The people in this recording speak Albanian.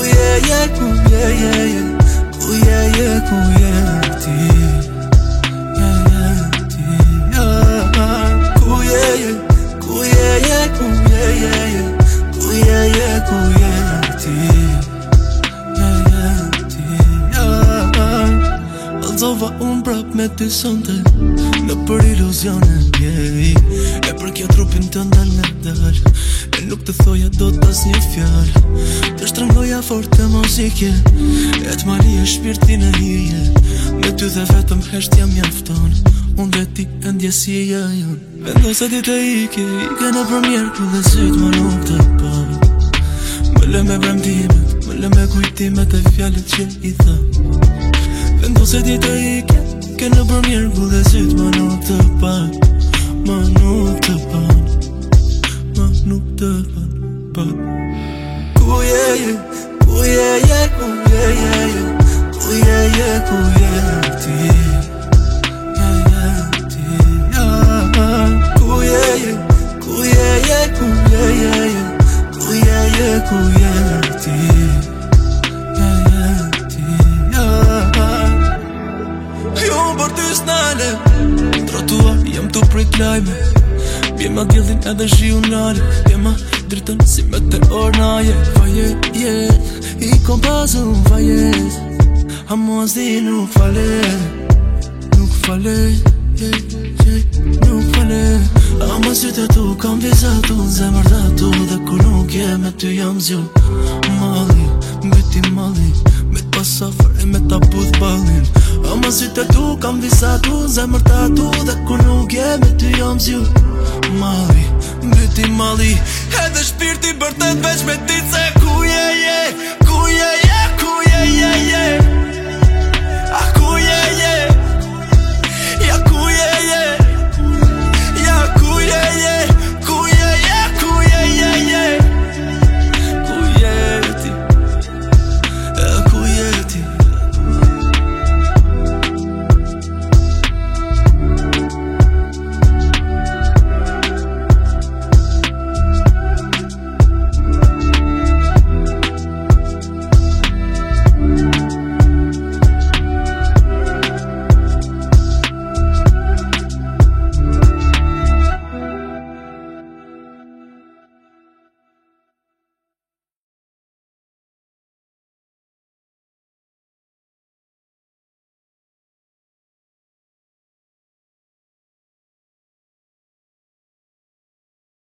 ku je ti? Balzova unë prap me ty sonte në për iluzione, e për kjo trupin të ndal në dal, e nuk të thoja do t'as një fjall, të shtrëngoja fort të muzike, e t'marrije shpirtin e hije, me ty dhe vetëm heshtja mjafton, unë dhe ti e ndjesia jon. Vendose ti të ike në përmjerë ku dhe syt ma nuk të pa, më lë me bremtimet, më lë me kujtimet e fjallet që i tha. Vendose ti të ike në përmjerë ku dhe syt ma nuk të pa, ma nuk të pa, ma nuk të pa. Ku je ti? Ku je ti? Jo për ty s'nale, trotuar jam tu prit lajme, bjema djellin edhe shiu nale, bjema dritën si me te ornaje. Vajet, i kompasu vajet, a mua s'di nuk fale, nuk fale, nuk fale. Ama sytë tu kam vizatu, zemër dhatu, dhe ku nuk je me ty jam zju. Mali, mbyti mali, me t'pasafër e me t'a puth balin. Ama sytë tu kam vizatu, zemër dhatu, dhe ku nuk je me ty jam zju. Mali, mbyti mali, edhe shpirti bërtet veç me ti se ku je.